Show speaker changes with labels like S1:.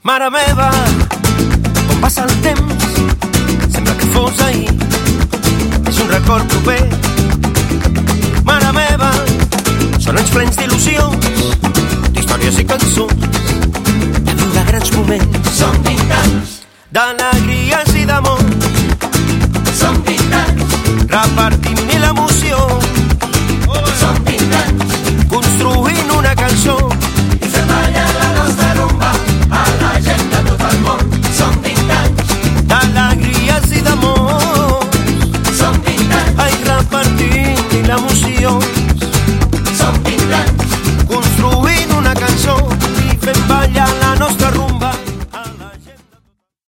S1: Mare meva, com passa el temps, sembla que fos ahir, és un record proper. Mare meva, són anys plens d'il·lusions, d'històries i cançons, de viure grans moments.
S2: Som 20 anys
S1: d'alegries i d'amor,
S2: som 20 anys
S1: repartint mil emocions.